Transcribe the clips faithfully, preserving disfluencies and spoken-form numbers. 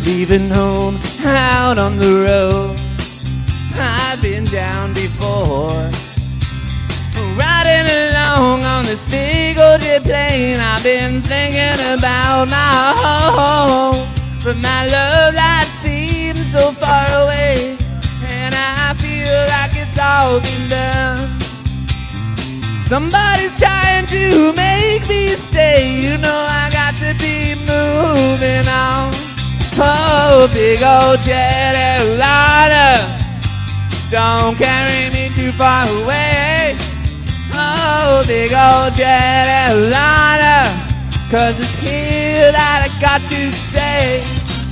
leaving home out on the road. I've been down before, riding along on this big old jet plane. I've been thinking about my home, but my love life seems so far away, and I feel like it's all been done. Somebody's trying to make me stay, you know I got to be moving on. Oh, big old jet airliner, don't carry me too far away. Oh, big old jet airliner, 'cause it's here that I got to say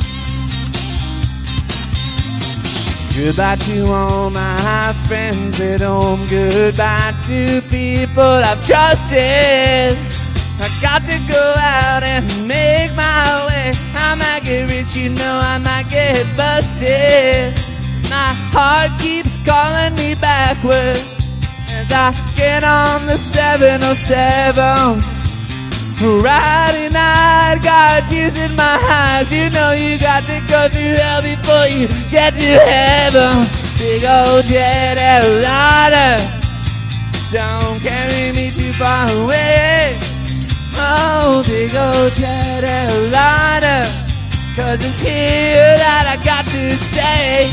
goodbye to all my friends at home. Goodbye to people I've trusted. I got to go out and make my way. I might get rich, you know, I might get busted. My heart keeps calling me backwards as I get on the seven oh seven. Friday night, got tears in my eyes. You know you got to go through hell before you get to heaven. Big old jet airliner, don't carry me too far away. Oh, big old jet airliner, 'cause it's here that I got to stay.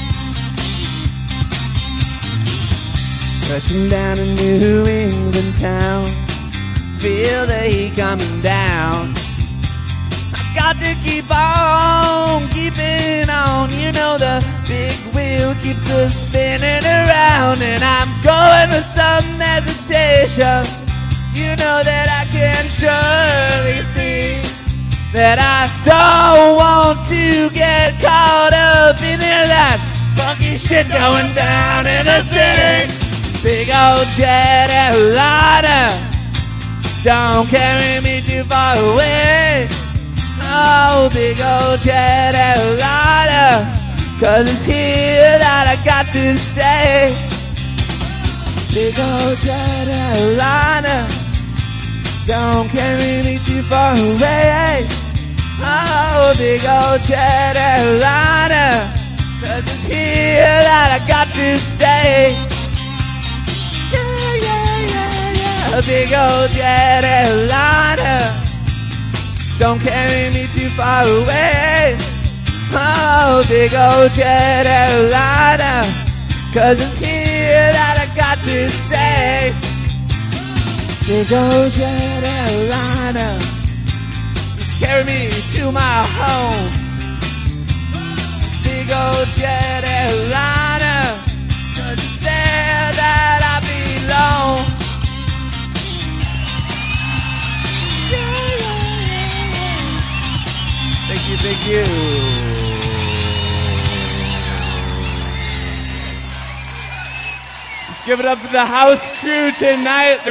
Rushing down a New England town, feel the heat coming down. I got to keep on, keeping on. You know the big wheel keeps us spinning around, and I'm going with some hesitation. You know that I can surely see that I don't want to get caught up in that funky shit going down in the city. Big old jet airliner, don't carry me too far away. Oh, big old jet airliner, 'cause it's here that I got to stay. Big old jet airliner, don't carry me too far away. Oh, big old jet airliner, 'cause it's here that I got to stay. Yeah, yeah, yeah, yeah. A big old jet airliner, don't carry me too far away. Oh, big old jet airliner, 'cause it's here that I got to stay. Big old jet airliner, carry me to my home. Big old jet airliner, 'cause it's there that I belong. Yeah, yeah, yeah, yeah. Thank you, thank you. Let's give it up for the house crew tonight.